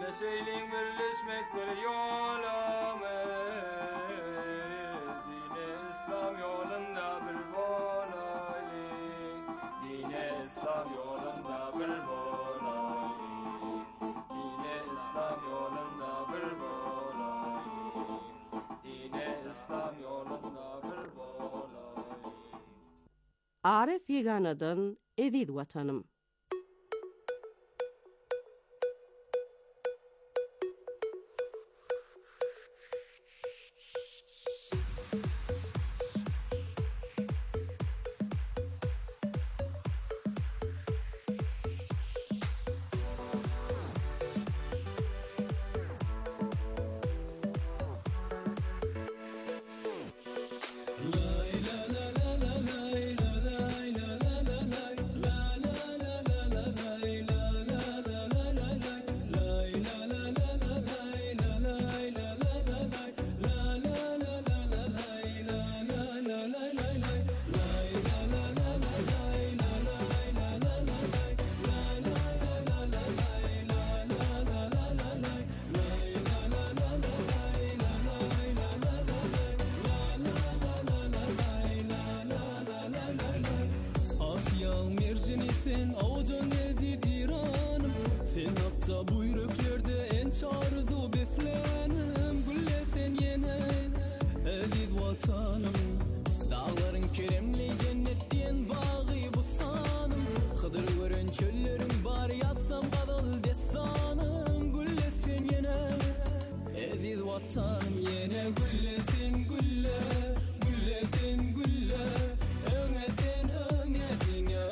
Söyleyin birleşmek bir yolame Dine İslam yolunda bir bolayli Dine İslam yolunda bir bolayli Dine İslam yolunda bir bolayli Dine İslam yolunda bir bolayli Arif Yegana'dan Edid Vatanım. Sen avucun edid İranım Sen hatta bu yüreklerde en çağrıdı beflenim Gülle sen yine edid vatanım Dağların keremli cennetten bağı bu sanım Hıdır gören çöllerin bari yatsam kadal destanım Gülle sen yine edid vatanım Yine gülle sen gülle Gülle sen gülle Öne sen öne dine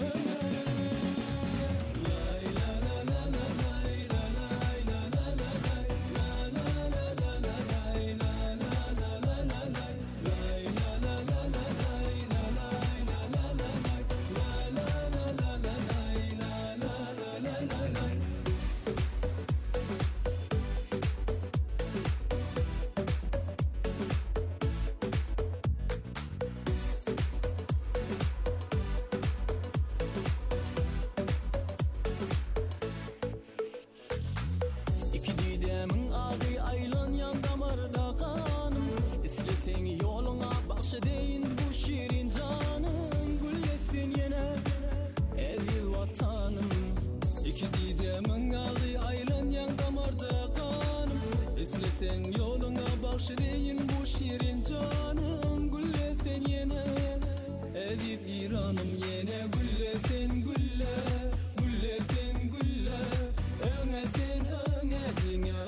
Şirin bu şirin canım gülle sen yine edip İranım yine gülle sen gülle gülle sen gülle öne sen öne dine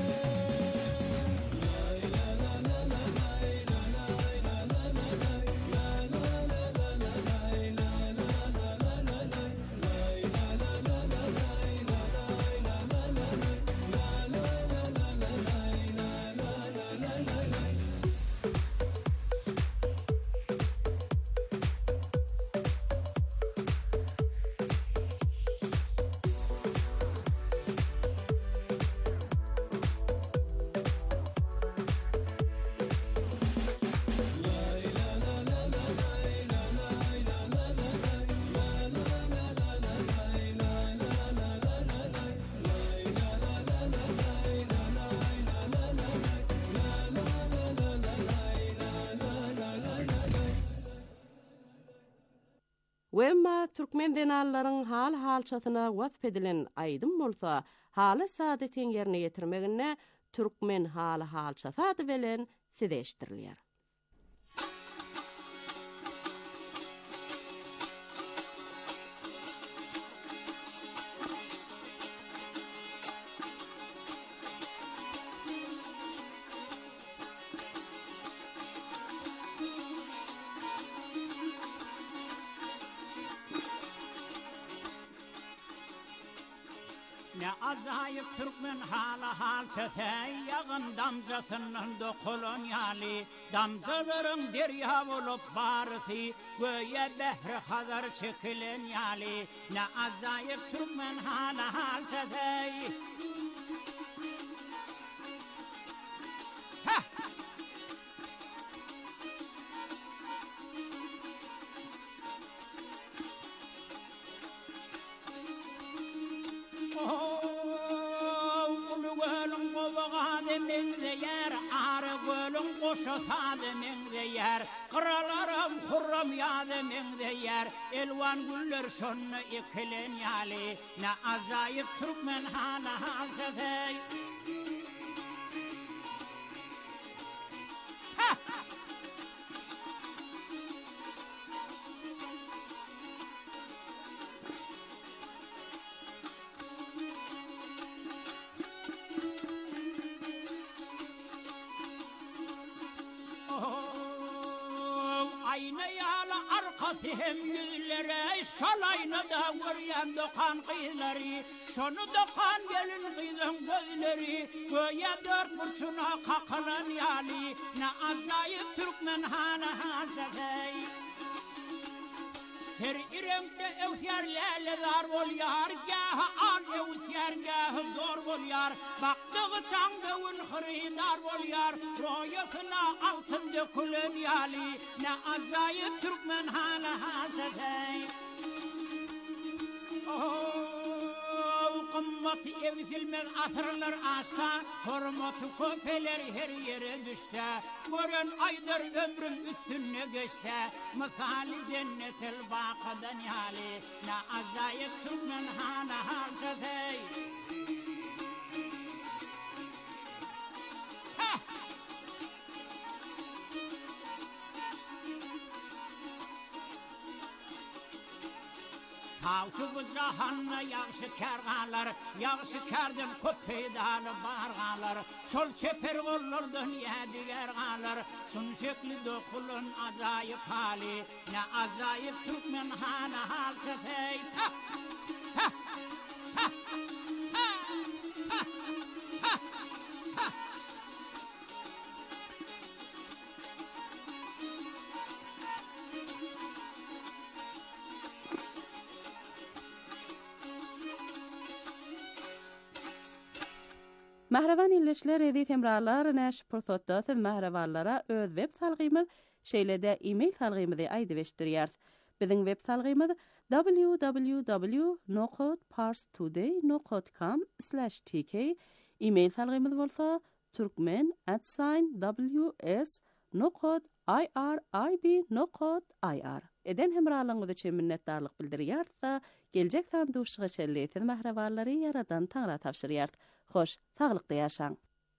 Wemma Türkmen denalların halçatyna wasf edilen aýdym bolsa, haly saadetin ýerine ýetirmegine Türkmen halçaty ady bilen sizeşdirilýär. Ne acayip Türkmen halçatı yağın damcasının da kolonyali damcaların derya olup barısı göğe behri hazar çekilen yali ne acayip Türkmen halçatı koşa tademin yer, Kıralarım hurram yademin yer, Elvan güller şonnu ikilen yali, Ne acayip Türkmen hala halsetey. Ayna yala arkatım yüzlere, Şalayna da vuryan dokan kıyıları, Şonu dokan gelin kıyın gözleri, Göğe dört burçuna kakılan yali, Ne acayip Türkmen hala hasetey. Her iremde evtiyarlarla dar bolyar, Gâhı al evtiyar, gâhı zor bolyar, Baktığı çangıvın hıridar bolyar, Royasına altın dökülen yali, Ne acayip Türkmen hala hasetey. Kımmatı evsilmez asırlar asla, Hürmatı köpeler her yere düşse, Gören aydır ömrüm üstüne geçse, Misali cennetel bakadan yali, Ne acayip Türkmen hala halsetey. Tavşı bu cahanna yaxşı kərğalar, Yaxşı kərdim köp peydalı barğalar, Şol çeper olurdan yediger ağalar, Şun şekli dokulun acayip hali, Ne acayip Türkmen hala halsetey. Mahravan illeşler edi temralar näş pursatda siz mahravanlara öz web salgymyz şeýlede e-mail salgymyzy aýdyp eşdirýär. Biziň web salgymyz www.parstoday.com/tk. E-mail salgymyz bolsa turkmen@ws.irib.ir. Eden hemralygyňyz üçin minnetdarlyk bildirýär. Geljek sanduşyga şelleýär mahrawanlary yaradan taňra tapşyrýar. Hoş, sağlıklı yaşaň.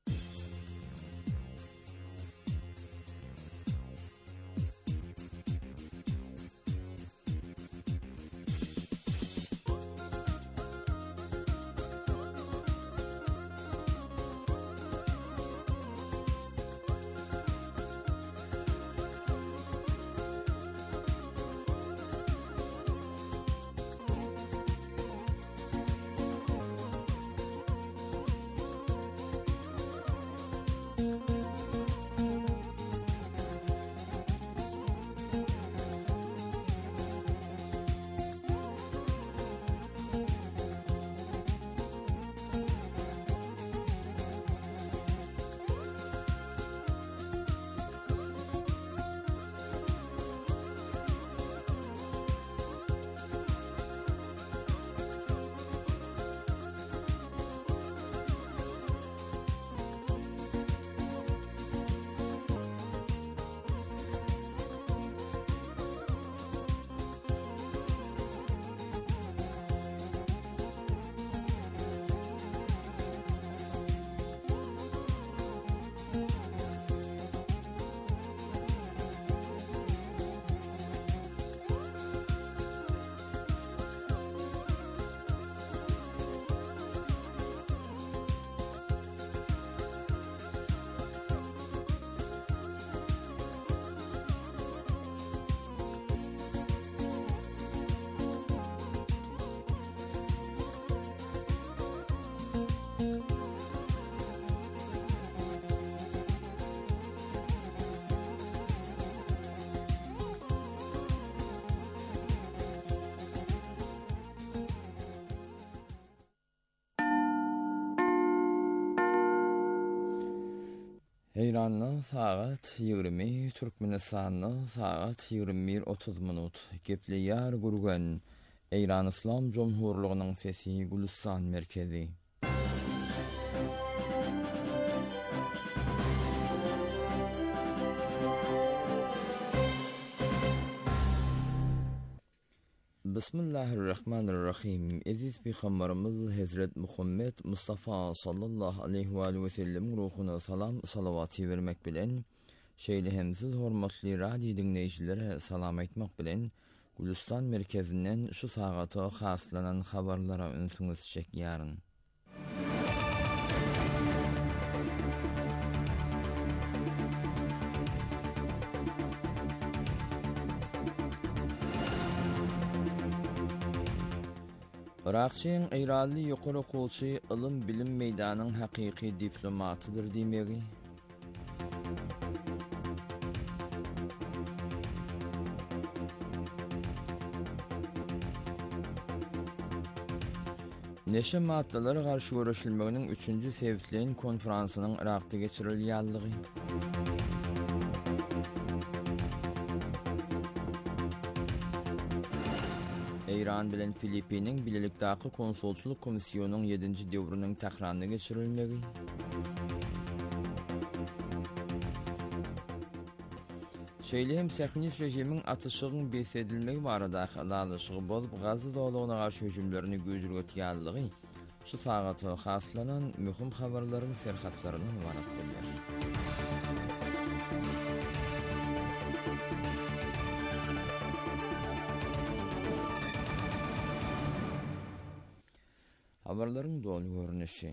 İran'ın saat 20, Türkmenistan'ın saat 21:30 minut. Gepliyar gurgan. İran İslam Cumhurluğu'nun sesi Gülistan merkezi. Bismillahirrahmanirrahim. Aziz Peygamberimiz Hazret Muhammed Mustafa sallallahu aleyhi ve sellem ruhuna salam salavatı vermek bilen şeýlehemsiz hormatly radio dinleýijilere salam aýtmak bilen Gülistan merkezinden şu sagata haslanan habarlara ünsüňiz çekýäryn. Irakçyň Eýranly ýokary okuwçy ilim bilim meýdanynyň hakyky diplomatydyr diýmegi. Neşe maddelere garşy görüşilmeginiň 3-nji sebitlerini konferansynyň Irakda geçirilýänligi. Eýran bilen Filipiniň bilelikdäki konsulçuluk komissiýonunyň 7-nji döwrüniň tahranyny geçirilmegi. Şeýlehem sähnis rejimiň atışygyň besedilmegi baradaky alalyşygy bolup Gaza dowlagyna garşy hüjümlerini göjürgetýänligi şu sagata haslanan mühim habarlaryň serhatlaryny ibarat bolýar. Habarlaryň dolu görnüşi.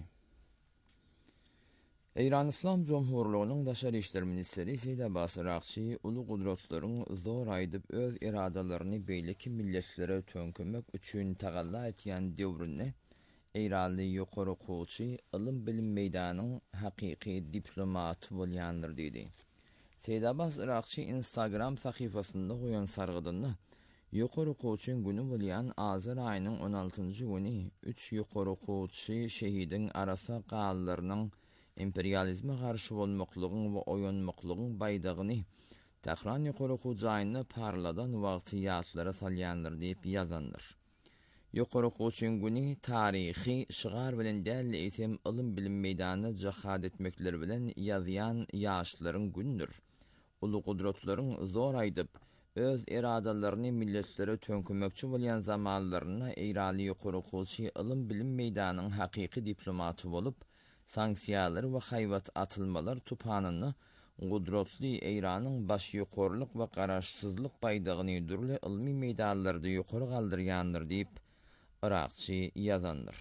Eýran Islam Jomhurlygynyň Daşary işler ministri Seýid Abbas Irakçy uly gudratlaryň zor aýdyp öz iradalaryny beýleki milletlere tönkümek üçin tagalla etýän döwründe Eýranly ýokary okuwçy ilim bilim meýdanynyň hakyky diplomaty bolýandyr diýdi. Seýid Abbas Irakçy Instagram sahyfasynda goýan sargydyny ýokary okuwçyň güni bolýan Azar aýynyň 16-njy güni 3 ýokary okuwçy şehidiň arasa gallarynyň imperializme garşy bolmaklygyň we oýanmaklygyň baýdagyny Tehran ýokary okuwçy aýyny parladan wagty ýatlara salýandyr diýip ýazandyr. Ýokary okuwçyň güni taryhy şygar bilen däl eýsem ilim bilim meýdanyna jahad etmekleri bilen ýazýan ýaşlaryň gündür. Uly gudratlaryň zor aýdyp öz iradalaryny milletlere tönkümekçi bolýan zamanlaryna Eýranly ýokary okuwçy ilim bilim meýdanynyň hakyky diplomaty bolup sanksiýalar we haýbat atylmalar tupanyny gudratly Eýranyň baş ýokarylyk we garaşsyzlyk baýdagyny dürli ilmi meýdanlarda ýokary galdyrýandyr diýip Irakçy ýazandyr.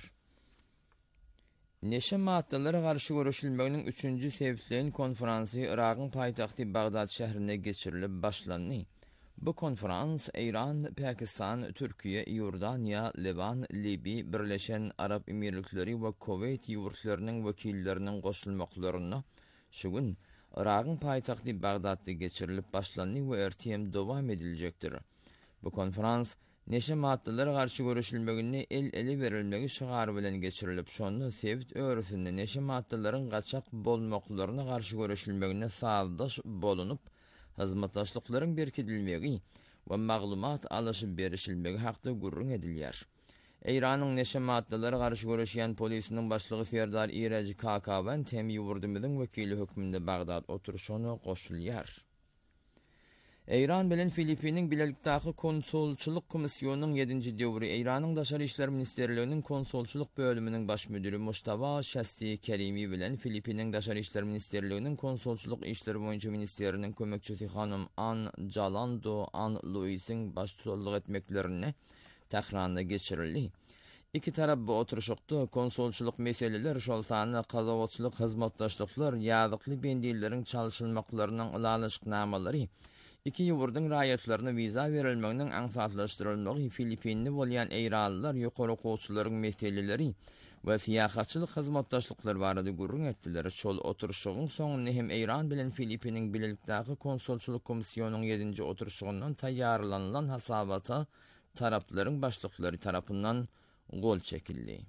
Neşe maddelere garşy görüşilmeginiň 3-nji sebitlerini konferansy Irakyň paýtagty Bagdad şäherinde geçirilip başlandy. Bu konferans Eýran, Pakistan, Türkiýe, Ýordaniýa, Liban, Libi, Birleşen Arap Emirlikleri we Koweit ýurtlarynyň wekilleriniň goşulmaklaryna şu gün Irakyň paýtagty Bagdadda geçirilip başlandy we ertiem dowam ediljekdir. Bu konferans neşe maddelere garşy görüşilmegini el-ele berilmegi şygary bilen geçirilip şonu sebit öwrüsinde neşe maddelerin gaçak bolmaklaryna garşy görüşilmegine sazdaş bolunup hizmetdaşlyklaryň berkidilmegi we maglumat alyşyp berişilmegi hakda gurrun edilýär. Eýranyň neşe maddelere garşy görüşýän polisiniň başlygy Serdar Iraji Kakaban tem ýurdumyň wekili hökmünde Bagdad oturuşyna goşulýar. Eýran bilen Filipiniň bilelikdäki konsulçuluk komissiýonunyň 7-nji döwri Eýranyň Daşary işler ministerliginiň konsulçuluk bölüminiň baş müdiri Mustafa Şasti Kerimi bilen Filipiniň Daşary işler ministerliginiň konsulçuluk işleri boýunça ministeriniň kömekçisi hanım An Jalando An Luis'iň baş tutarlyk etmeklerini Tehranda geçirildi. İki tarap bu oturuşykda konsulçuluk meseleleri şol sany gazawatçylyk hizmetdaşlyklar ýazykly bendilleriň çalyşylmaklarynyň ilalyşyknamalary iki ýurdyň raýatlaryna viza berilmeginiň aňsatlaşdyrylmagy Filipinli bolýan Eýranlylar ýokary okuwçylaryň meseleleri we siýahatçylyk hizmetdaşlyklar barada gurrun etdiler. Şol oturuşygyň soňunda hem Eýran bilen Filipiniň bilelikdäki konsulçuluk komissiýonunyň 7-nji oturuşygyndan taýýarlanan hasabata taraplaryň başlyklary tarapyndan gol çekildi.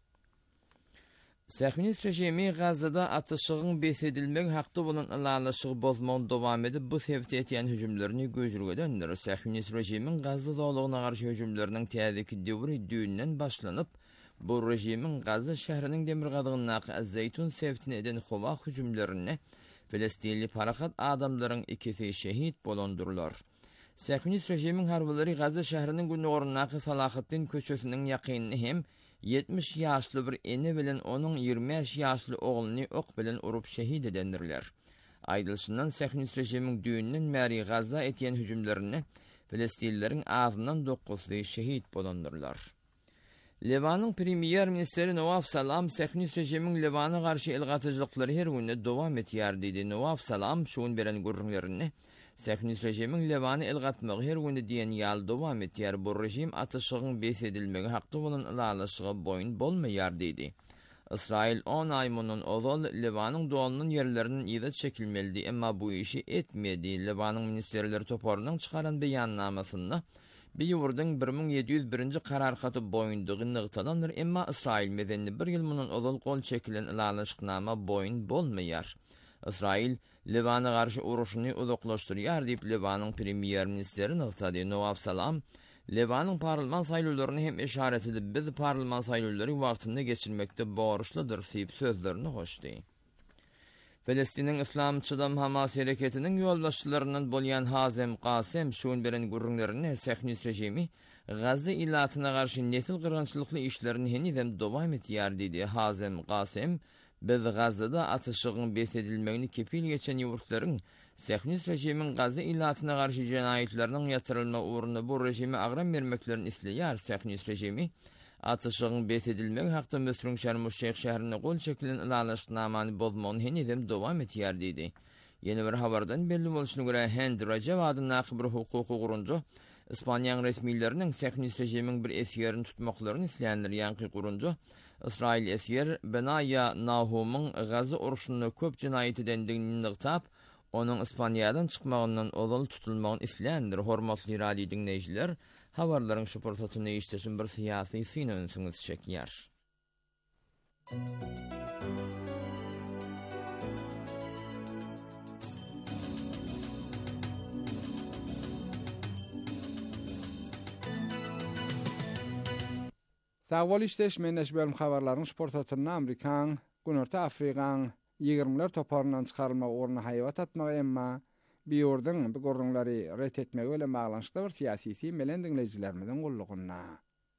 Sähnis rejimi Gazada atışygyň besedilmegi hakda bolan alalyşygy bozmagy dowam edip bu sebäp etýän hüjümlerini göjürgedendir. Sähnis rejimiň Gaza dowlagyna garşy hüjümleriniň täzeki döwri düýünden başlanyp bu rejimiň Gaza şäheriniň demir gadygyna Az-Zeytun sebätine eden howa hüjümlerini Filistinli parahat adamlaryň ikisi şehit bolondurlar. Siyonist rejimin harbileri Gaza şäheriniň gündogorundaky Salahattin köçesiniň ýakynyny hem 70 ýaşly bir ene bilen onuň 25 ýaşly ogluny ok bilen urup şehit edendirler. Aýdylşyndan Siyonist rejimiň düýünden märi Gaza etýän hüjümlerini Filistinleriň ağzından 9 şehit bolandyrlar. Lebanyň premier ministeri Nawaf Salam Siyonist rejimiň Lebana garşy elgatyjyklary her günde dowam etýär diýdi. Nawaf Salam şuň beren gurrunlaryny Siyonist rejimiň Lebany elgatmagy her günde diýen ýaly dowam etýär. Bu rejim atyşygyň besedilmegi hakda bolan ýalyşyga boyun bolmaýar diýdi. İsrail 10 ay munun ozal Lebanyň doğanyň ýerleriniň ýyda çekilmeli, emma bu işi etmedi. Lebanyň ministerleri toparynyň çykaran beýannamasynda bir ýurdun 1701-nji karargaty boýundygy nygtalandyr, emma Israil medenni bir ýyl munun ozal gol çekilen ýalyşyknama boyun bolmaýar. Israil Lebana garşy uruşyny uzaklaşdyrýar diýip Lebanyň premier ministeri nygtady. Nawaf Salam Lebanyň parlament saýlawlaryny hem işaret edip biz parlament saýlawlary wagtynda geçirmekde borçludyr diýip sözlerini goşdy. Filistiniň Islamçydam Hamas hereketiniň ýolbaşçylarynyň bolýan Hazem Qasem şuň beren gurrunlaryny Siyonist rejimi Gaza ilatyna garşy nesil gyrgynçylykly işlerini henidem dowam etýär diýdi. Hazem Qasem biz Gazada atyşygyň besedilmegini kepil geçen ýurtlaryň Siyonist rejimiň Gaza ilatyna garşy jenaýetleriniň ýatyrylma uğruna bu rejimi agram bermeklerini isleýär. Siyonist rejimi atyşygyň besedilmegi hakda Mösrün Şermuşşeýh şäherine gol çekilen ýalyşyknamany bozmagyny henidem dowam etýär diýdi. Ýeni bir habardan belli bolşuny görä Hind Rajab adyny bir hukuky gurunju Ispaniýanyň resmiýetleriniň Siyonist rejimiň bir esýerini tutmaklaryny isleýänler ýanky gurunju İsrail esýer Benaya Nahumyň Gaza uruşyny köp jinaýet edendigini nygtap, onuň Ispaniýadan çykmagyndan ozal tutulmagyny isleýändir. Hormatly radio dinleýijiler, habarlaryň şu portatyny işleşen bir syýasy syny öňsüňiz çekýär. Sagwal işleş menneş bölüm habarlaryň şu portatyny Amerikaň, Günorta Afrikaň 20'ler toparından çıkarılma uğruna hayvat atmagy emma bir ýurdun bir gurrunlary ret etmegi bilen baglanşykda bir siýasy melen dinleýijilerimiň gullugyna.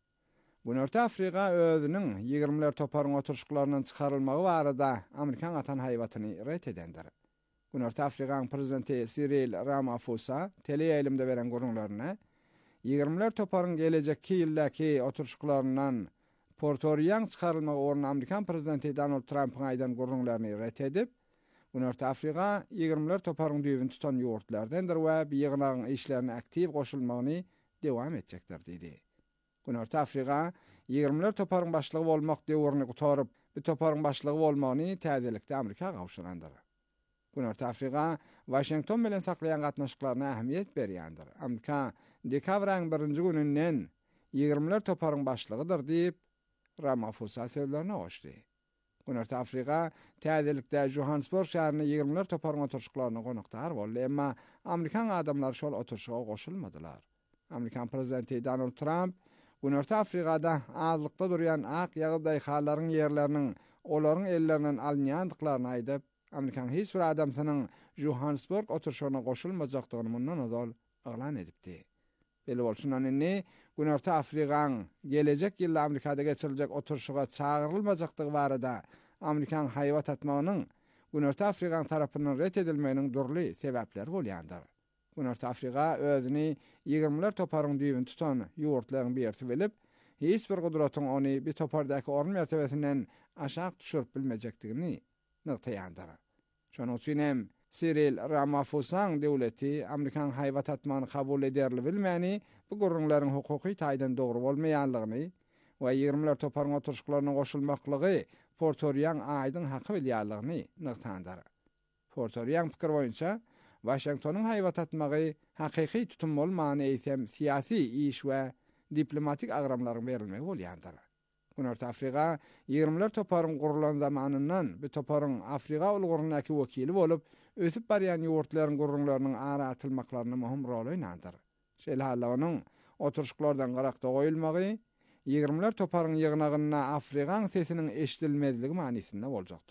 Günorta Afrika özüniň 20'ler toparyň oturşyklaryndan çıkarylmagy barada Amerikan atan haywatyny ret edendir. Günorta Afrikaň prezidenti Cyril Ramaphosa teleýelimde beren gurrunlaryna 20'ler toparyň gelecekki ýyldaky oturşyklaryndan Puerto Rico'dan çıkarılmagy uğruna Amerikan prezidenti Donald Trump'ın aýdan gurrunlaryny ret edip, Günorta Afrika 20'ler toparyň düýbini tutan ýurtlardandyr we bu ýygnagyň işlerine aktiv goşulmagyny dowam etjekdir diýdi. Günorta Afrika 20'ler toparyň başlygy bolmak döwrüni gutaryp, bu toparyň başlygy bolmagyny täzelikde Amerika gawşurandyr. Günorta Afrika Washington bilen saklayan gatnaşyklaryna ähmiýet berýändir. Amerika dekabrň 1-nji gününden 20'ler toparyň başlygydyr diýip Ramaphosa sözlerine goşdy. Günorta Afrika täzelikde Johannesburg şäherine 20'ler toparyň oturşyklaryna konukdar boldy, emma Amerikan adamlary şol oturşyga goşulmadylar. Amerikan prezidenti Donald Trump Günorta Afrikada azlykda durýan ak ýagdaý halaryň ýerleriniň olaryň ellerinden alınýandyklaryny aýdyp, Amerikan hiç bir adamsynyň Johannesburg oturşygyna goşulmajakdygyny mundan ozal elan edipdi. Beli bolşundan inni Günorta Afrikaň gelecek ýylda Amerikada geçiriljek oturşyga çağırylmajakdygy barada Amerikan hayvat atmagynyň Günorta Afrikaň tarapyndan ret edilmeginiň durly sebäpleri bolýandyr. Günorta Afrika özüni 20'ler toparyň düýbini tutan ýurtlaryň birisi bilip, hiç bir gudratyň ony bir topardaky orun mertebesinden aşağı düşürüp bilmejekdigini nygtaýandyr. Şonuň üçin hem Cyril Ramaphosaň döwleti Amerikan hayvat atmagyny kabul ederli bilmäni, bu gurrunlaryň hukuky taýdan dogry bolmaýanlygyny we 20'ler toparyň oturşyklaryna goşulmaklygy Puerto Rico'ň aýdyn haky bilýärligini nygtandyr. Puerto Rico'ň pikir boýunça Washingtonyň hayvat atmagy hakyky tutum bolmany eýsem siýasy iş we diplomatik agramlaryň berilmegi bolýandyr. Günorta Afrika 20'ler toparyň gurulan zamanyndan bu toparyň Afrika ulgurunaky wekili bolup, ösüp barýan ýurtlaryň gurrunlarynyň ara atylmaklaryna möhüm rol oýnandyr. Şol halanyň oturşyklardan garakda goýulmagy 20'ler toparyň ýygnagyna Afrikaň sesiniň eşdilmezligi manysynda boljakdyr.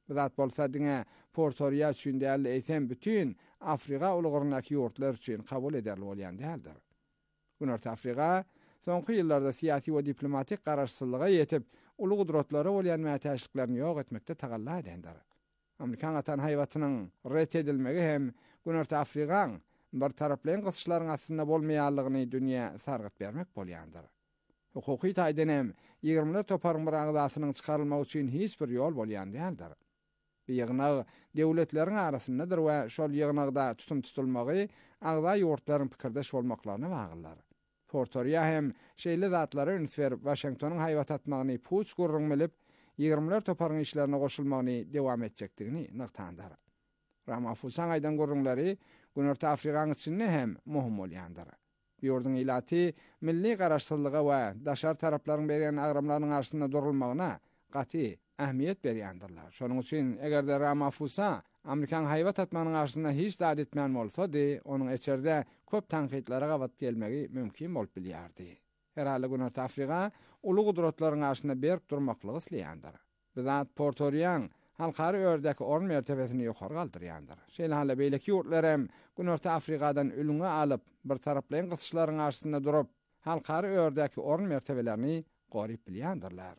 Bizat bolsa diňe Porto Rico üçin däl eýsem bütün Afrika ulugurundaky ýurtlar üçin kabul ederli bolýan däldir. Günorta Afrika soňky ýyllarda syýasy we diplomatik garaşsyzlyga ýetip, uly gudratlary bolýan mätäçliklerini ýok etmekde tagalla edendir. Amerikan atan haýwatynyň ret edilmegi hem Günorta Afrikaň bir taraplan gysşlaryň aslynda bolmaýanlygyny dünýä sargyt bermek bolýandyr. Hukuky taýdan hem 20 toparyn bir agdasynyň çykarylmagy üçin hiç bir ýol bolýan däldir. Bir ýygnag döwletleriň arasyndadyr we şol ýygnagda tutum tutulmagy agda ýurtlaryň pikirdeş bolmaklaryna baglylar. Porto Rico hem şeýle zatlary ünswer Washingtonyň haýwat atmagyny puç gurrun bilip 20 toparyn işlerine goşulmagyny dewam etjekdigini nyktandyr. Ramaphosa aýdan gurrunlary Günorta Afrikaň içinde hem muhim bolýandyr. Ýurdun ilaty milli garaşsyzlyga we daşar taraplaryň berýän agramlaryň arşynda durulmagyna gaty ähmiýet berýändyrlar. Şonuň üçin egerde Ramaphosa Amerikan haýwat atmagynyň arşynda hiç dad etmän bolsa-da, onuň içeride köp tanqidlere gawat gelmegi mümkin bolup bilýärdi. Herhalde Günorta Afrika uly gudratlaryň arşynda berip durmaklygy isleýändir. Bizat Porto Rico'ň halkary ördeki orun mertebesini ýokary galdyrýandyr. Şeýle hale beýleki ýurtlar hem Günorta Afrikadan ölüňe alyp bir taraplan gysşlaryň arşynda durup, halkary ördeki orun mertebelerini goryp bilýändirler.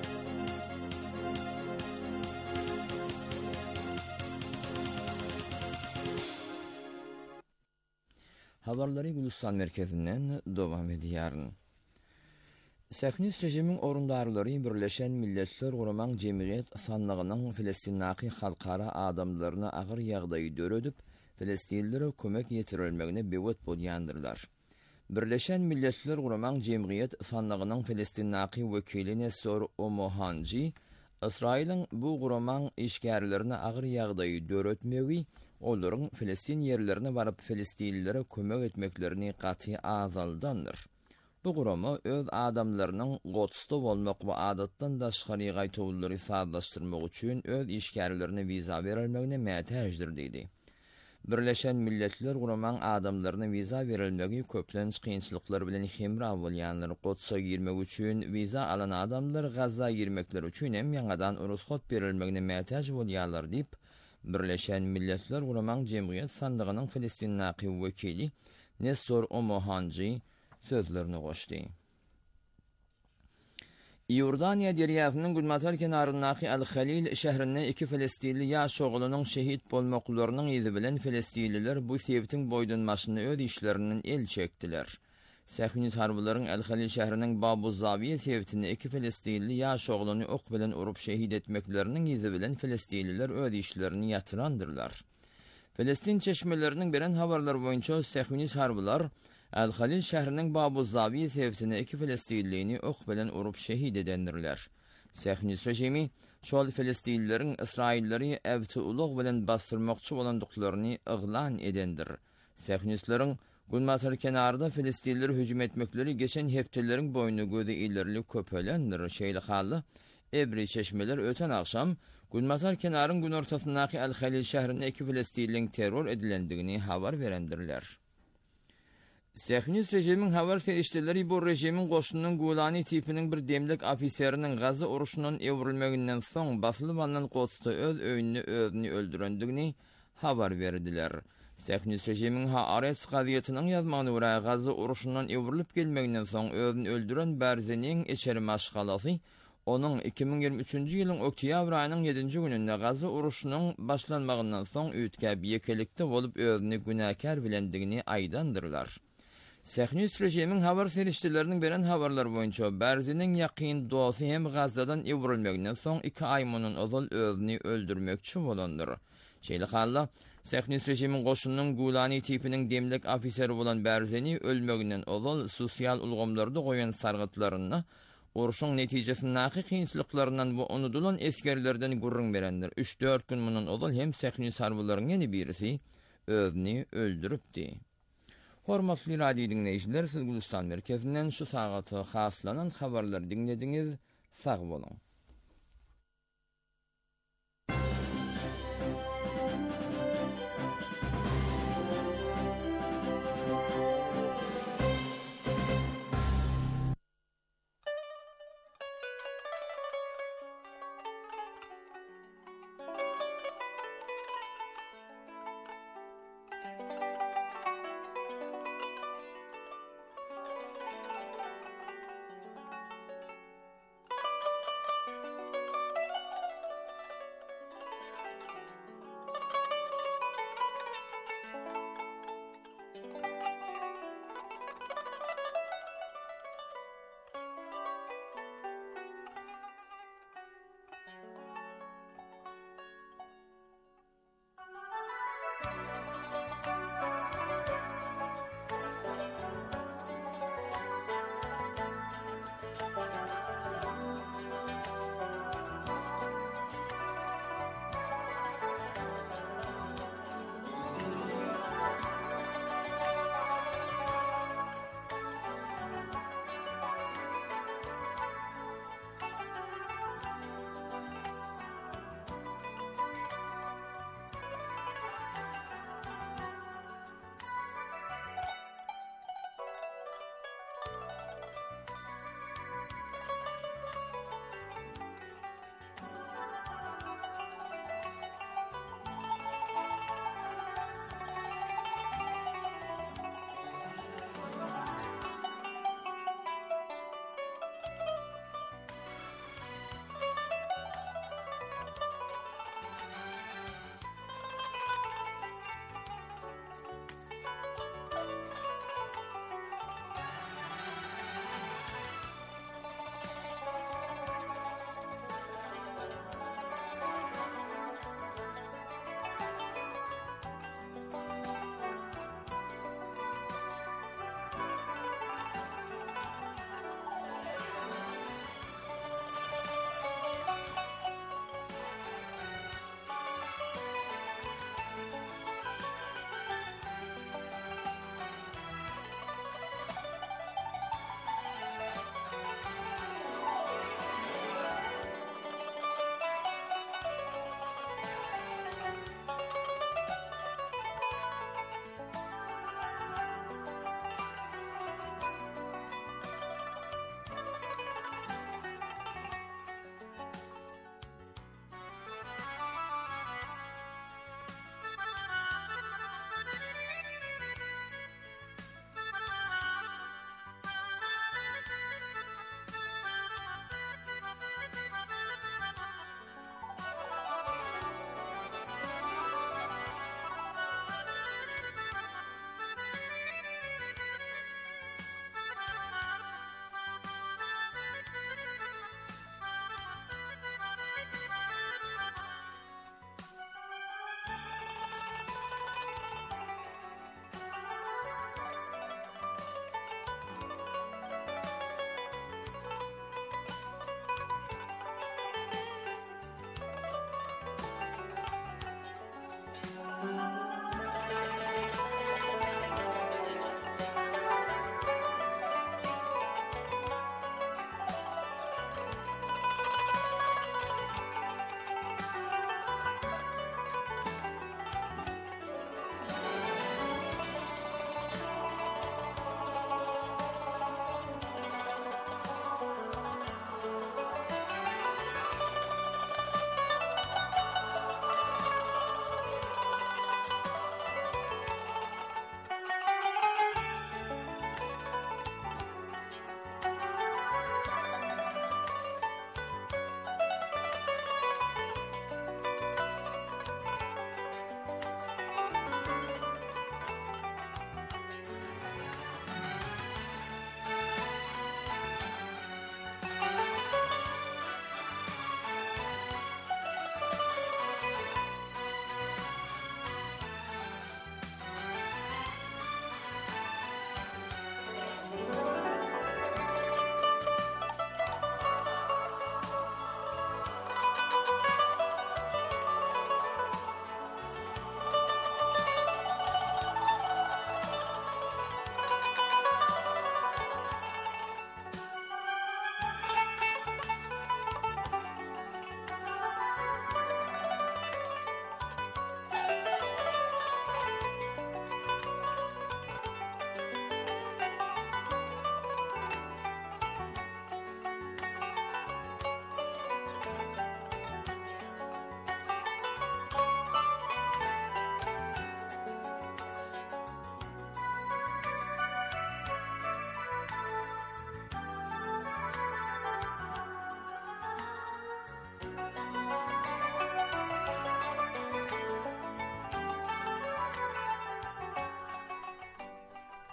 Habarlary Gülistan merkezinden dowam edýär. Sähnis rejimiň orundarlary Birleşen Milletler Guramaň Jemgyýet sanlygynyň Filistinaky halkara adamlaryna agyr ýagdaý döredip, Filistinlere kömek ýetirilmegine bewet bolýandyrlar. Birleşen Milletler Guramaň Jemgyýet sanlygynyň Filistinaky wekili Nestor Omohanji, Israýlyň bu guramaň işgärlerine agyr ýagdaý döretmegi, olaryň Filistin ýerlerine baryp Filistinlere kömek etmeklerini gaty azaldandyr. Bu gurama öz adamlarynyň gotsda bolmak we adatdan daşgary gaýtawlary saatlaşdyrmak üçin öz işgärlerine viza berilmegine mätäjdir diýdi. Birleşen Milletler Guramaň adamlaryna viza berilmegi köplenç kynçylyklar bilen hemra bolýanlar Gotsa girmek üçin viza alan adamlar Gazza girmekler üçin hem ýangadan ruhsat berilmegine mätäj bolýarlar diýip Birleşen Milletler Guramaň Jemgyýet sandygynyň Filistinaky wekili Nestor Omohanji sözlerini goşdy. Ýordaniýa derýasynyň Gulmatar kenaryndaky Al-Halil şäherinde 2 Filistinli ýaş oglunyň şehit bolmaklarynyň ýüzi bilen Filistinliler bu sebäpden boýdunmaşyny öz işlerinden el çekdiler. Sähnis harbalaryň Al-Halil şäheriniň Babu Zawiye sebäpden 2 Filistinli ýaş ogluny ok bilen urup şehit etmekleriniň ýüzi bilen Filistinliler öz işlerini ýatyrandyrlar. Filistin çeşmeleriniň beren habarlar boýunça Sähnis harbalar Al-Halil şäheriniň Babu Zawiye sebäpden 2 Filistinlini ok bilen urup şehit edendirler. Sähnis rejimi şol Filistinlileriň Israilleri äwti ulug bilen bastyrmakçy bolandyklaryny yglan edendir. Sähnisleriň Gulmatar kenarda Filistinliler hüjüm etmekleri geçen hepteleriň boynu gözi ilerli köpelendir. Şeýle haly Ebri çeşmeler öten akşam Gulmatar kenarın gün ortasyndaky Al-Halil şäherinde 2 Filistinliň terror edilendigini habar berendirler. Sähnis rejimiň habar ferişdeleri bu rejimiň goşunynyň Golani tipiniň bir demlik ofiseriniň Gaza uruşundan ewrilmeginden soň basylyp alynan Qodsda öz öýünü öldürendigini habar berdiler. Sähnis rejimiň Haaretz gazetynyň ýazmagyna görä Gaza uruşundan ewrilip gelmeginden soň özüni öldüren Berzeniň eşeri maşgalasy onun 2023-nji ýylyň oktyabr aýynyň 7-nji gününde Gaza uruşunyň başlanmagyndan soň üýtge biýekelikde bolup özüni günäkär bilendigini aýdandyrlar. Sähnis rejimiň habar ferişdeleriniň beren habarlar boýunça Berzeniň ýakyn dosy hem Gazzadan ewrilmeginden soň 2 ay munun ozal özüni öldürmekçi bolandyr. Şeýle halla Sähnis rejimiň goşunynyň Golani tipiniň demlik ofiseri bolan Berzeni ölmeginden ozal sosial ulgamlarda goýan sargytlaryny uruşun netijesindäki kynçylyklaryndan bu unudulan eskerlerden gurrun berendir. 3-4 gün munun ozal hem Sähnis harbalaryň ýene birisi özüni öldüripdi. Hormatly radio dinleýijiler, siz Gülistan merkezinden şu sagaty haslanan habarlar dinlediňiz. Sag bolun.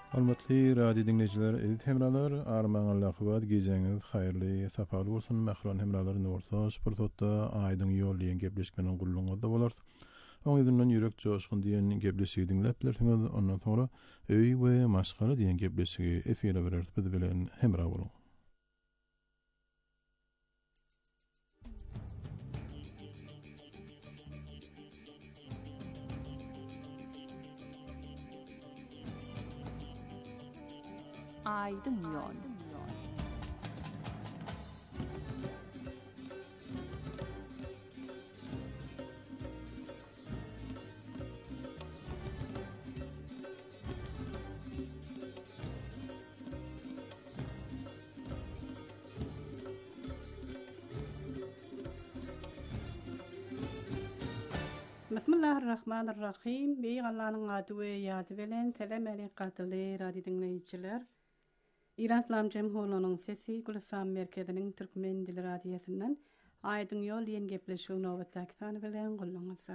Hormatly radio dinleyijiler, edit hemralar, armağan laqybat gezeňiz haýyrly, sapaly bolsun. Mahron hemralar Norsa Sportda aýdyň ýollyň gepleşmeniň gulluňyzda bolar. Oňyzyndan ýürek joşgun diýen gepleşigi dinläplersiňiz, ondan sonra öý we maşgala diýen gepleşigi efire bererdi biz bilen hemra boluň. Aydın yol. Bismillahirrahmanirrahim. Bey Allah'ın adı ve yadı bilen selam aleykatılı radyo dinleyiciler. İran İslam Cemhuriyeti'nin sesi Gülistan Merkezi'nin Türkmen Dili Radyosu'ndan Aydın Yol ýen gepleşiň nowatdaky sany bilen gulluňyza.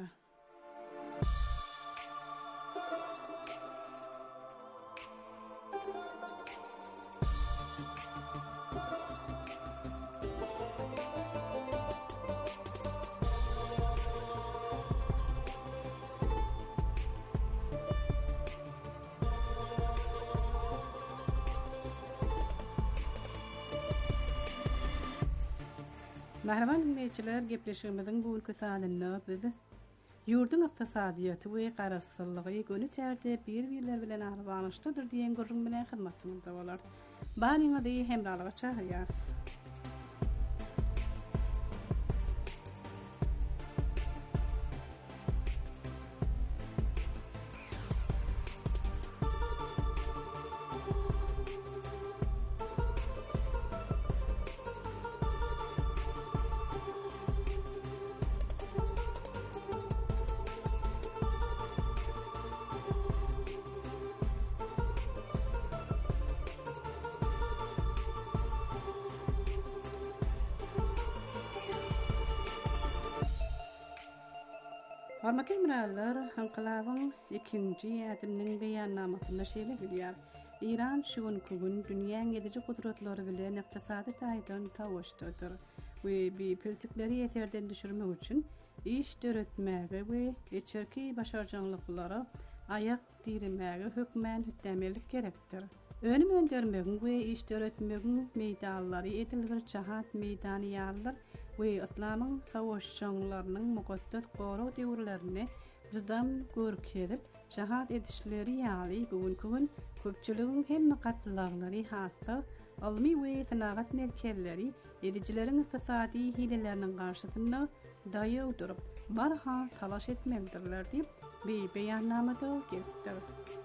Merhaban dinleyijiler, gepleşigimiziň bugünkü sanyny biz ýurdun ykdysadyýaty we garaşsyzlygy göni çärde bir-birler bilen arbaňyşdyr diýen gurrun bilen hyzmatymyzda bolar. Banyňyzy hemralyga çağırýarys. Hormatly muralar, inqilabyň ikinji ýadymyň beýannamasyna şeýle bilýär. İran şuňky gün dünýäň ýediji gudratlary bilen ykdysady taýdan tawuşdyr. We bi politikleri ýeterden düşürmek üçin iş döretmäge we içerki başarjanlyklary aýak dirmäge hökmän hütdemelik gerekdir. Önüm öndürmegin we iş döretmegin meýdanlary edilgir jahat meýdany ýalylar we islamyň sawuşçanlarynyň mukaddas goraw döwürlerini jydam görkezip jahat edişleri ýaly bugünkü gün köpçüligiň hemme gatlylary hatda almy we sanagat merkezleri edijileriň ykdysady hileleriniň garşysynda daýaw durup barha talaş etmelidirler diýip beýannamada gelipdir.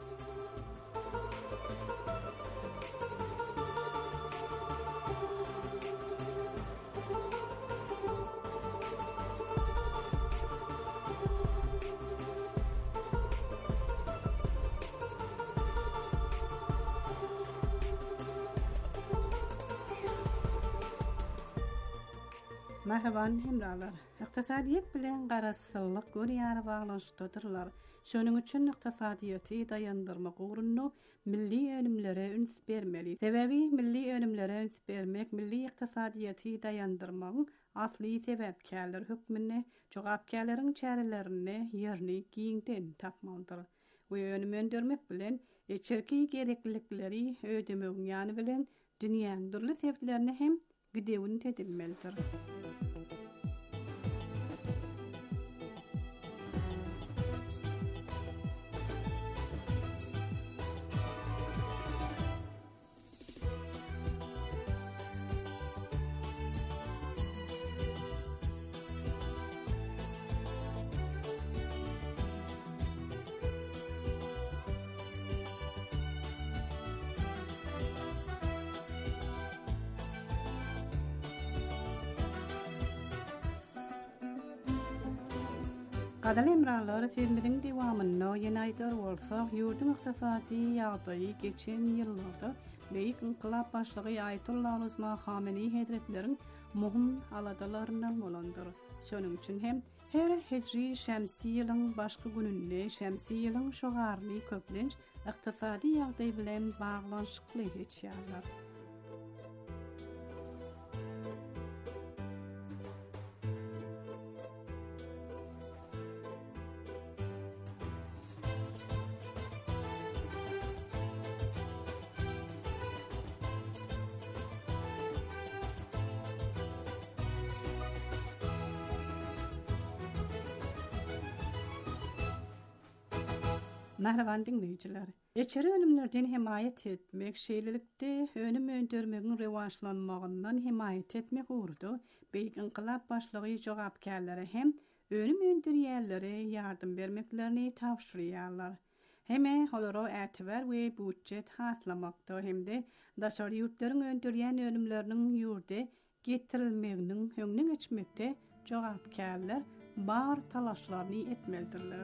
Merhaban hemralar. Ykdysadyýet bilen garaşsyzlyk görýär baglanşdyrlar. Şonuň üçin ykdysadyýaty daýandyrmak ugrunny milli önümlere üns bermeli. Sebebi milli önümlere üns bermek milli ykdysadyýaty daýandyrmagyň asly sebäpkärler hökmüne, jogapkärleriň çärelerini ýerni giňden tapmalydyr. Bu önüm öndürmek bilen içerki gereklilikleri ödemegiň ýany bilen dünýäň durly sebäplerini hem gidewini tedilmelidir. Gadal emralar sözümiziň dewamyna ýene aýdar bolsak, ýurdun ykdysady ýagdaýy geçen ýyllarda beýik inqilab başlygy Aýatullah Uzma Hameni Hazretleriň muhim aladalarynyň bolandyr. Şonuň üçin hem Her hicri şemsi yılın başka gününde şemsi yılın şoğarlı köplenç iqtisadi ýagdaý bilen baglanşykly geçýärler. Merhaban dinleyiciler. Eçeri önümlerden himayet etmek, şeýlelikde önüm öndürmegiň rewanşlanmagyndan himayet etmek uğrudu. Beýik inqilab başlygy jogapkärlere hem önüm öndürýärlere ýardym bermeklerini tapşyrýarlar. Heme holaro ätibar we budjet hatlamakda hemde daşary ýurtlaryň öndürýän önümleriniň ýurde getirilmeginiň höňüne geçmekde jogapkärler bar talaşlaryny etmelidirler.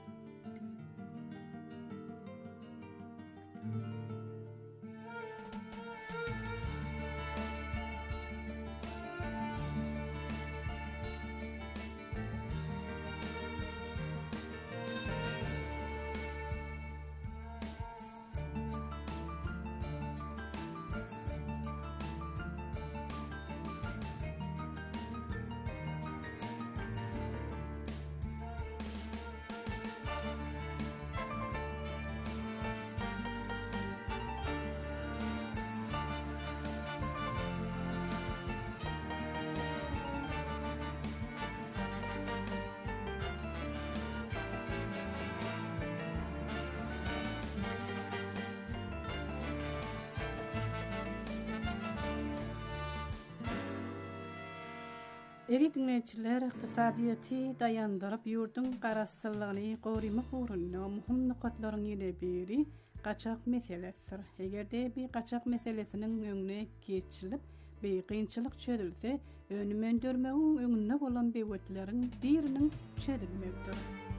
Eri dinleyijiler, iqtisadiýaty dayandyryp ýurdun garaşsyzlygyny gorymak uğrunda muhim nukatlaryň ýene biri gaçak meselesidir. Egerde bir gaçak meselesiniň öňüne geçilip, bir kynçylyk çözülse, önüm öndürmegiň öňünde bolan beýletleriň biriniň çözülmegdir.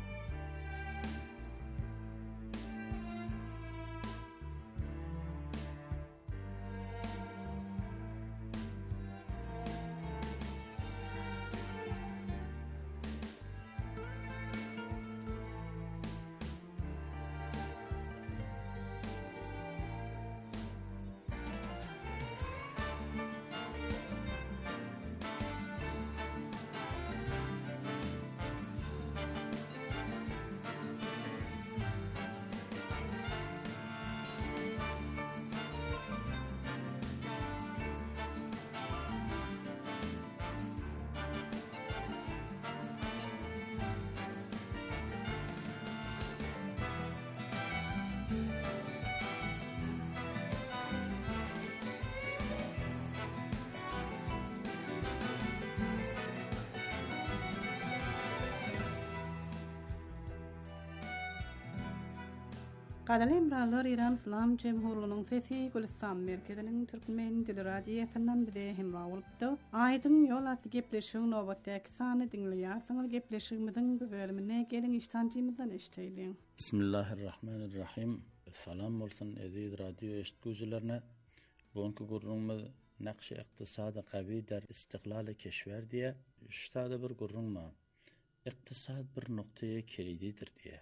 Gadal emralar İran İslam Cemhurluğunun sesi Gülistan merkezinin Türkmen dili radyosundan bize hemra bolupdy. Aýdyň ýol atly gepleşigiň nowatdaky sany dinleýärsiňiz. Gepleşigimiziň bu bölümine geliň iştancymyzdan eşdeýin. Bismillahirrahmanirrahim. Salam bolsun aziz radyo eşitgüjilerine. Bugünkü gurrunmyz naqşy iqtisady qawi der istiqlal keşwer diye ştada bir gurrunma. Iqtisad bir noktaýa kelididir diye.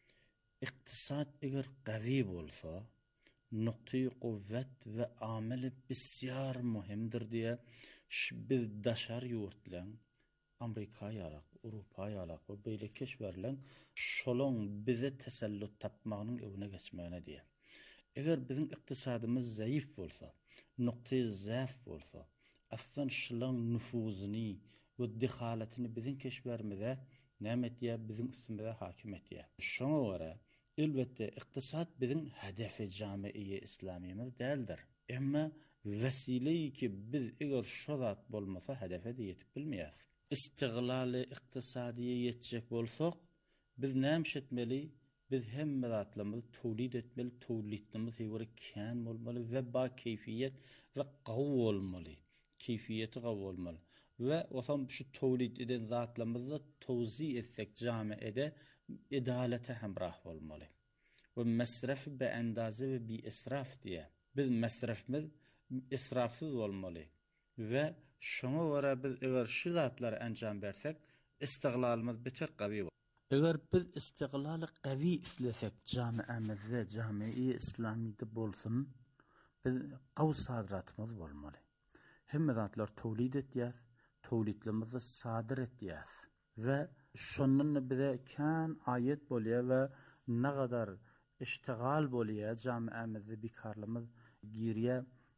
İktisat eger qawi bolsa, nuqtai quvvet ve ameli bisyar muhimdir diye biz daşar ýurtlaryň Amerika ýalak, Awropa ýalak we beýle keşwerleň şolong bize tesellut tapmagynyň öwüne geçmegine diye. Eger bizim iktisadymyz zaýyf bolsa, nuqtai zäf bolsa, aslan şolaň nüfuzyny we dehalatyny bizim keşwermizde nämetdiýär bizim üstümizde hakim etdiýär. Şoňa göre elbette iktisat bizim hedefi camiiye İslamiyemiz değildir. Ama vesileyi ki biz eğer şolat bolmasa hedefe de yetip bilmeyiz. İstiqlali iktisadiye yetecek bolsak biz nämiş etmeli? Biz hem medatlarımızı tawlid etmeli, tawlidimiz hewre kän bolmaly ve ba keyfiyet ve qawy bolmaly. Keyfiyeti qawy bolmaly. Ve osam şu tawlid eden zatlarımızı tawzi etsek camiede edalete hemrah bolmaly. Ve mesref be endaze ve bi israf diye. Biz mesrefimiz israfsız bolmaly. Ve şoňa göre biz eger şu zatlara enjam bersek, istiqlalımız beter qavi. Eger biz istiqlaly qavi islesek jamiamizde, jami-i İslamiyde bolsun, biz qaw sadratymız bolmaly. Hemme zatlar tawlid etýär, tawlidlerimizi sadir etýär we şondan bize kan ayet bolýar we nagadar iştigal bolýar jamiamizde bikarlymyz giriye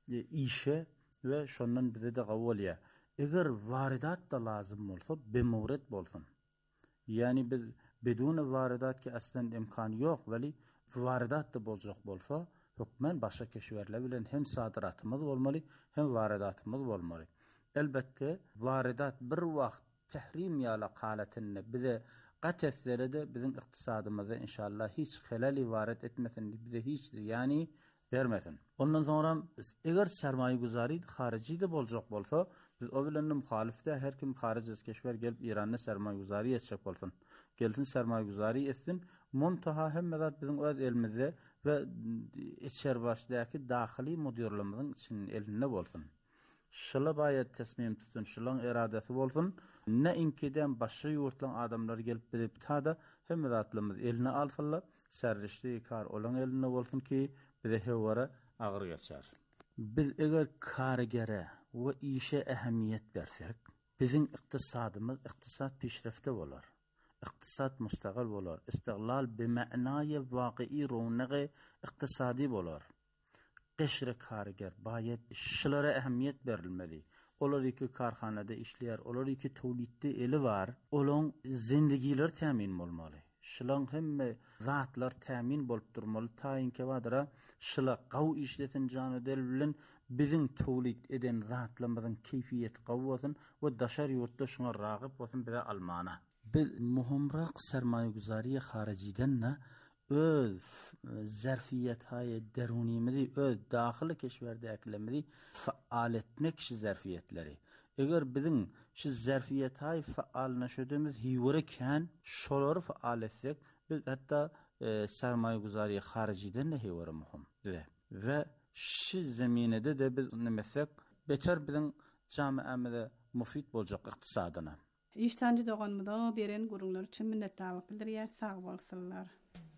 işe we şondan bize de gawolýar. Eger varidat da lazım bolsa, bemawret bolsun. Yani biz bedun varidat ki aslen imkan yok, veli varidat da boljak bolsa, hükmen başka keşverler bilen hem sadiratımız bolmaly, hem varidatımız bolmaly. Elbette varidat bir wagt tahrim ýaly halatynda bize gaçetlere de bizim iktisadymyza inşallah hiç helali varet etmesin, bize hiç yani vermesin. Ondan sonra eger sermaye guzari harici de boljak bolsa, biz o bilen muhalifde her kim harici keşver gelip İran'da sermaye guzari etjek bolsun. Gelsin sermaye guzari etsin, muntaha hemmedat bizim öz elimizde ve içer başdaki dahili müdürlüğümüzün için elinde bolsun. Şıla bayat tesmim tutun, şılan iradesi bolsun. Ne inkiden başka yurtlan adamlar gelip bilip tada hemmedatlımız eline alfalla, serrişli kar olan eline bolsun ki bize hevara ağır geçer. Biz eğer karigere ve işe ehemmiyet versek, bizim iktisadımız iktisat pişrifte olur. İktisat müstakil olur. İstiqlal bima'naya vaqi'i ronaqi iktisadi olur. Qeşre kariger bayet şılara ehemmiyet verilmeli. Olar iki karxanada işleyer, olar iki tawlidde eli var. Olon zindigiler temin bolmaly. Şılan hemme zatlar temin bolup durmaly. Taýinki badara şıla qaw işletin jany del bilen bizim tawlid eden zatlarymyzyň keyfiyeti qaw bolsun we daşar ýurtda şoňa ragip bolsun bize almana. Bil muhimrak sermaye guzariye hariciden ne öz zerfiyet haye derunimizi öz dahili keşverde eklemedi faal etmek şu zerfiyetleri. Eğer bizim şu zerfiyet haye faallaşdığımız hiwreken şoları faal etsek biz hatta sermaye guzariye hariciden ne hiwre muhim ve şu zeminede de biz nemesek beter bizim jamiamizde mufid boljak iktisadyna. İştancı doğanmıda beren gurunlar üçün minnettarlyk bildirýär, sag bolsunlar.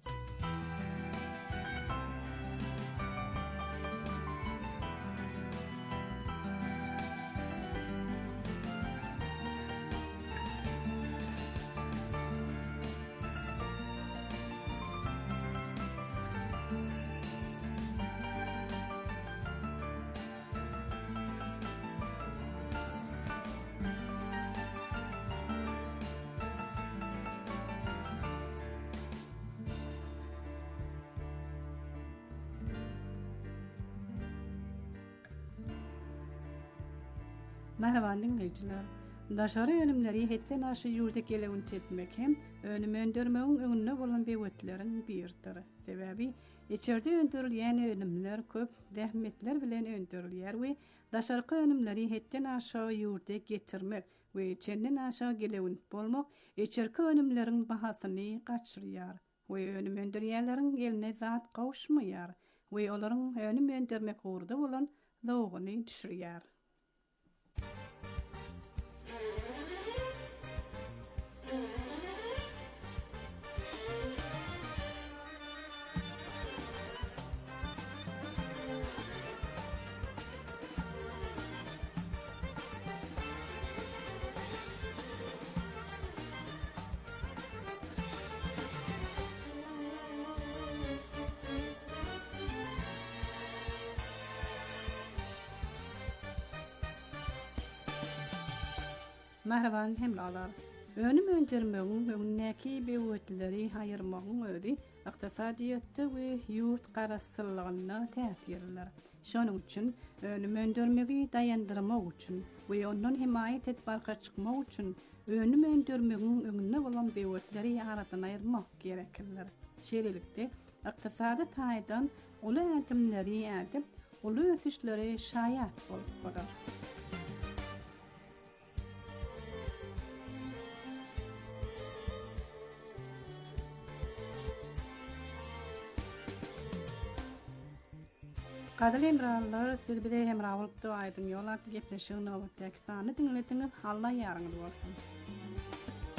Merhaba dinleyiciler. Daşary önümleri hetden aşy ýurda gelewin tetmek hem önüme öndürmegiň öňünde bolan bewetlerin birdir. Sebebi içerde öndürilýän önümler köp zähmetler bilen öndürilýär we daşarky önümleri hetden aşy ýurda getirmek we çenden aşy gelewin bolmak içerki önümleriň bahasyny gaçyrýar we önüme öndürýänleriň eline zat gawşmaýar we olaryň önüme öndürmek uğurda bolan zowgyny düşürýär. Merhaban hemlalar. Önüm öndürmegiň öňündäki bewetleri haýyrmagyň özi ykdysadyýatda we ýurt garaşsyzlygyna täsirler. Şonuň üçin önüm öndürmegi daýandyrmak üçin we ondan himayet etip barka çykmak üçin önüm öndürmegiň öňünde bolan bewetleri aradan aýyrmak gerekler. Şeýlelikde ykdysady taýdan uly ätimleri ädip, uly ösüşleri şaýat bolup golar. Kadrli emralar, siz bir de hemrawlykda aýdym ýol aty gepleşiň nowatdaky sany dinlediňiz, Allah ýarňyz bolsun.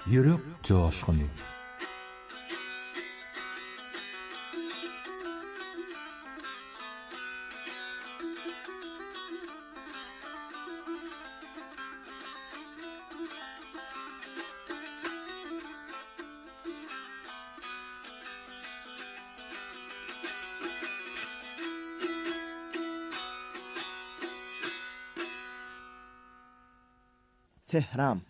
Yürek coşkunu. Tehran.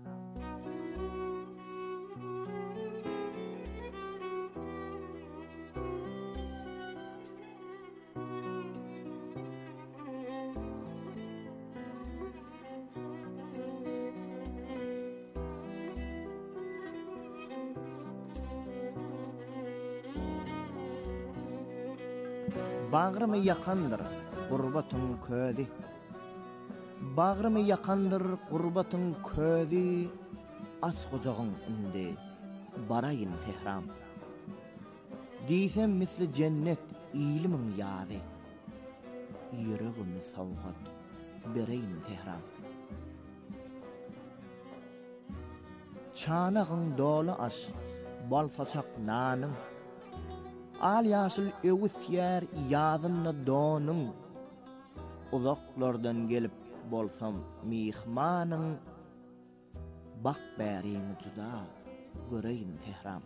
Bağrımı yakandır gurbatın ködi. Bağrımı yakandır gurbatın ködi. As gocağın indi barayın Tehran. Diysem misli cennet ilimin yadı. Yüreğimi savgat bereyin Tehran. Çanağın dolu aş bal saçak nanın. Al yaşıl öwüt yer ýazynda donun. Uzaklardan gelip bolsam mihmanyň. Bak bäriň juda göreýin Tehran.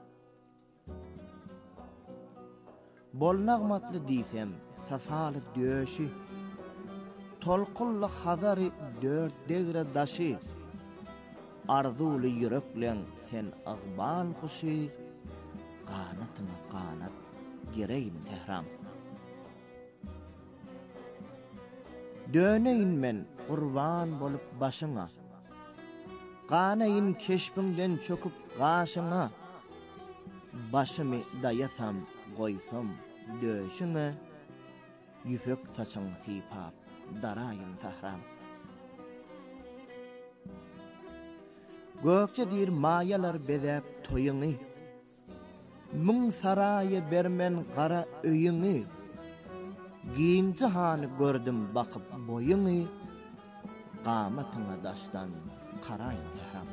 Bolnagmatly diýsem tafaly döşi. Tolkully hazary dört degre daşy. Arzuly yüreklen sen agbal kuşy. Qanatyň qanat gireýin Tehran. Döneýin men qurban bolup başyňa. Qanaýyn keşbiňden çöküp gaşyňa. Başymy daýasam goýsam döşüňe. Yüpek taçyň sipap daraýyn Tehran. Gökçe dir maýalar bezäp toýuňy. Mung sarayı bermen qara öýüňi. Giňji hany gördüm bakyp boýuňy. Qamatyňa daşdan qaraýyn Tehran.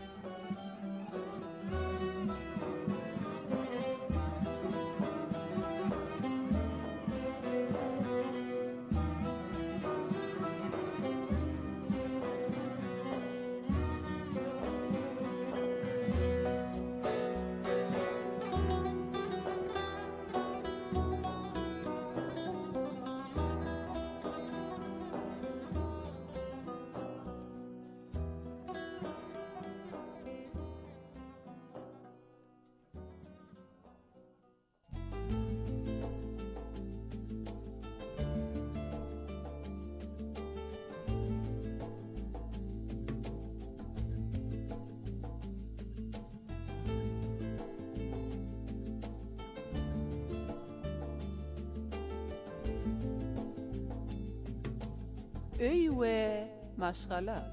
Öy we maşgala.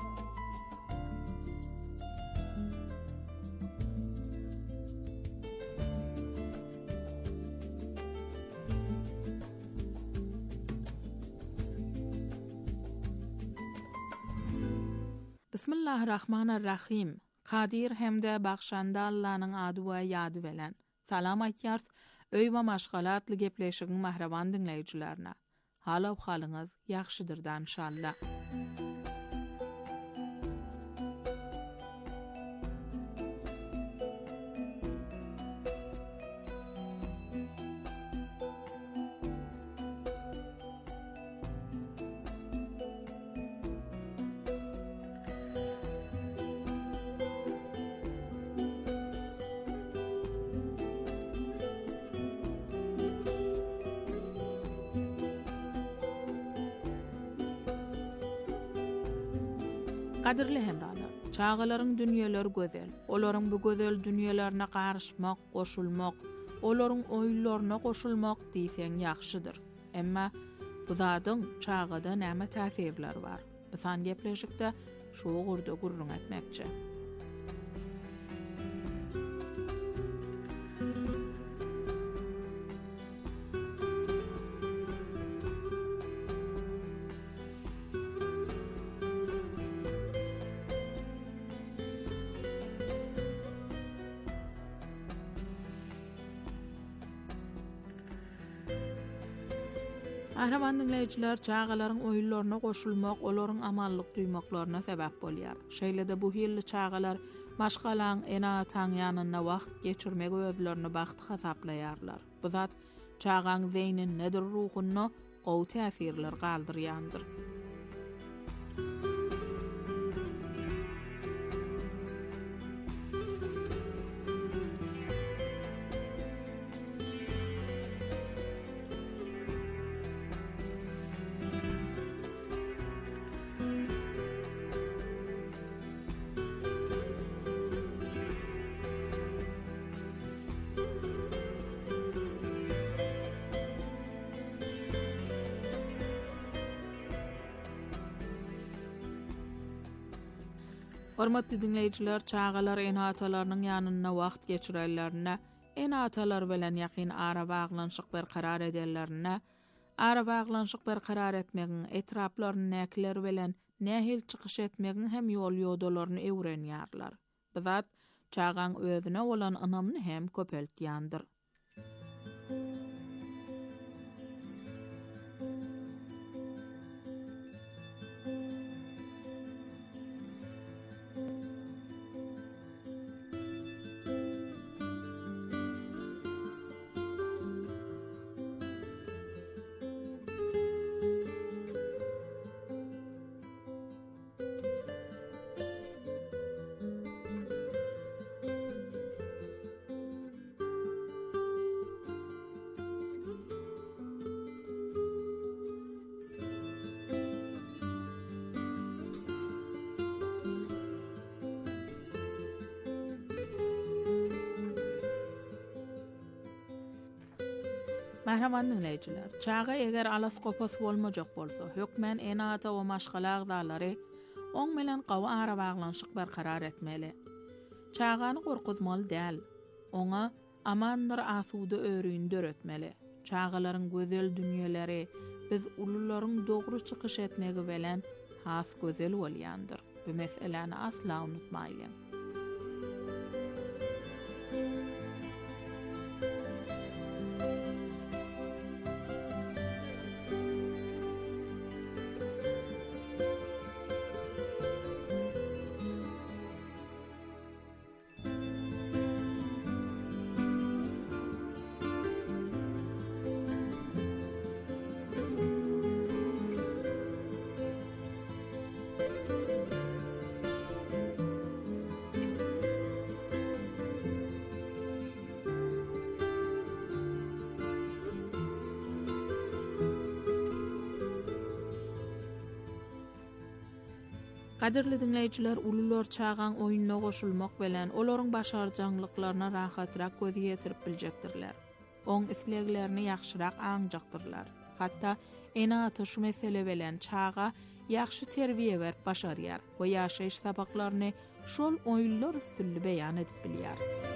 Bismillahirrahmanirrahim. Kadir hemde bagşanda Allah'ın adı we ýady bilen. Salam aýtýars öý we maşgalatly gepleşigiň mahraban dinleýijilerine. Halaw halyňyz ýagşydyr da inşallah. Qadirli hemralar, çağalaryň dünýeleri gözel. Olaryň bu gözel dünýelerine garşmak, goşulmak, olaryň oýunlaryna goşulmak diýsen ýagşydyr. Emma bu zadyň çağada näme täsirleri bar? Bu san gepleşikde şu gurda gurrun etmekçi. Mahraman dinleyijiler, çağalaryň oýunlaryna goşulmak olaryň amallyk duýmaklaryna sebäp bolýar. Şeýle-de bu hilli çağalar maşgalaň ena taň ýanyna wagt geçirmegi özlerini bagty hasaplaýarlar. Bu zat çağaň zeýnin nedir ruhuny gowy täsirler galdyrýandyr. Hormatly dinleyijiler, çağalar enatalarynyň ýanyna wagt geçirýärlerine, enatalar bilen ýakyn ara baglanşyk berkarar ederlerine, ara baglanşyk berkarar etmegiň etraplaryny näkiler bilen nähil çykyş etmegiň hem ýol ýodalaryny öwrenýärler. Bu zat çağaň özüne bolan anamny hem köpeltýändir. Mahraman dinleyijiler, çağa eger alas gopas bolmajak bolsa, hökmen enata we maşgala agdalary oň bilen gawy ara baglanşyk berkarar etmeli. Çağany gorkutmaly däl, oňa amandyr asuda öýrüň öğretmeli. Çağalaryň gözel dünýeleri biz ulularyň dogry çykyş etmegi bilen has gözel bolýandyr. Bu meseleni asla unutmaýyn. Kadirli dinleyijiler, ulular çağan oýunyna goşulmak bilen olaryň başarjanlyklaryna rahatrak göz ýetirip biljekdirler. Oň isleglerini ýaxşyrak aňjaktyrlar. Hatda enata şu mesele bilen çağa ýaxşy terbiýe berip başarýar we ýaşaýyş sabaklaryny şol oýunlar üstünde beýan edip bilýär.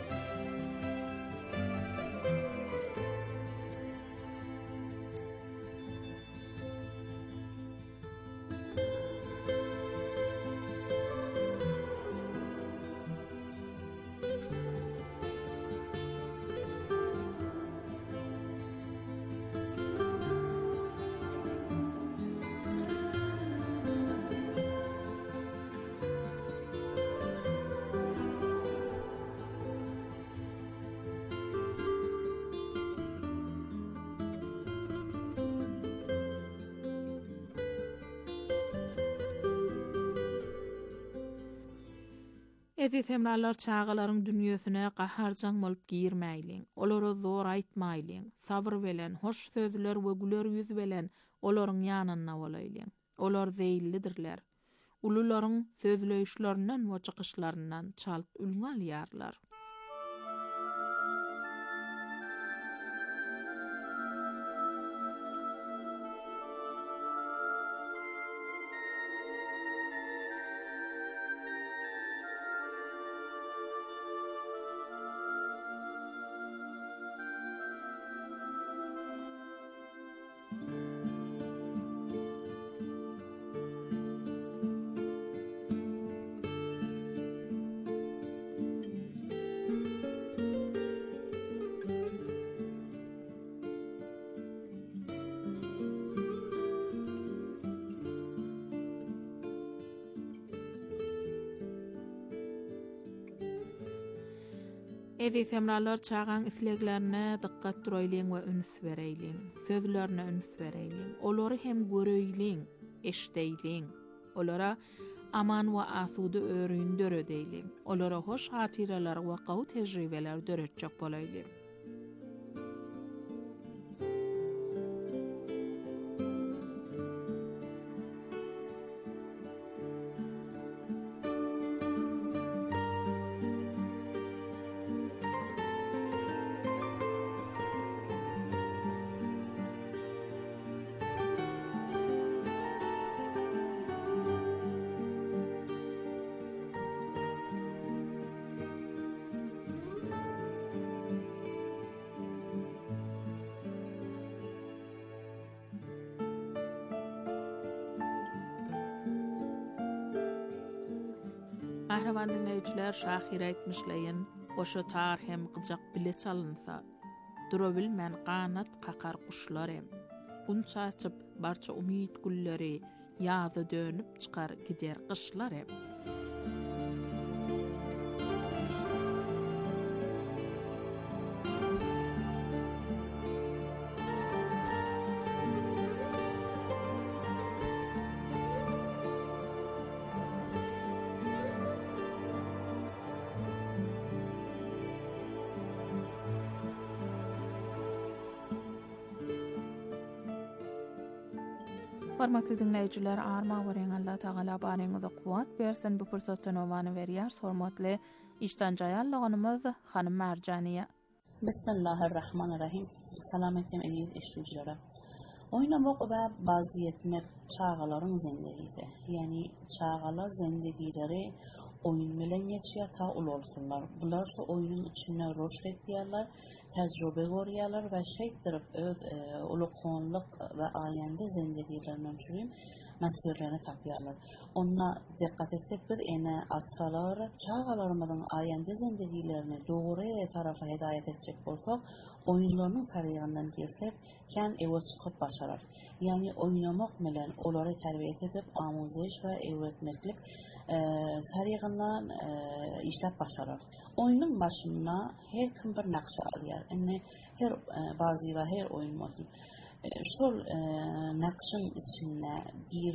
Eziz hemralar, çağalaryň dünýesine gaharjan bolup girmäýliň, olara zor aýtmaýliň, sabr bilen, hoş sözler we güler ýüz bilen olaryň ýanyna bolaýliň. Olar zeýillidirler. Ulularyň sözleýişlerinden we çykyşlaryndan çalyp ulgy alýarlar. Ezi semralar çağan isleglerine dikkat durayliň we üns bereýliň, sözlerine üns bereýliň. Olary hem göreýliň, eşdeýliň. Olara aman we asudy örüň döredeýliň. Olara hoş hatyralar we gawy tejribeler döretjek bolaýlyň. Ahravan dinleyijiler şahir aýtmyşlaýyn, oşa tar hem gyjak bile çalynsa, dura bilmän qanat qaqar kuşlarem. Un çaçyp barça umid gulleri ýazy dönüp çykar gider qışlarem. Hormatly dinleyijiler, arma gören Allah Taala baryňyza kuwat bersin. Bu pursatdan owany berýär. Hormatly işdanjaýallygymyz Hanym Marjaniýa. Bismillahirrahmanirrahim. Salam etdim eýid eşdüjlere. Oynamak ve bazı yetmek çağaların zendegiydi. Yani çağalar zendegileri oyun bilen geçýär ta ul olsunlar. Bular şu oyunun içine roşt etýärler, tecrübe görýärler ve şeýdirip öz uluqonlyk ve aýanda zendegilerden çürüm mesirlerini tapýarlar. Onna dikkat etsek biz ene atsalar çağalarymyzyň aýanda zendegilerini dogry tarafa hedayet etjek bolsak, oyunlarynyň tarygyndan girsek, kän ewe çykyp başarar. Yani oynamak bilen olary terbiyet edip, amuzyş we öwretmeklik tarygyndan işlep başarar. Oyunun başına her kim bir nakşa alýar. Ene her bazı ve her oyun muhim. Şol nakşyň içinde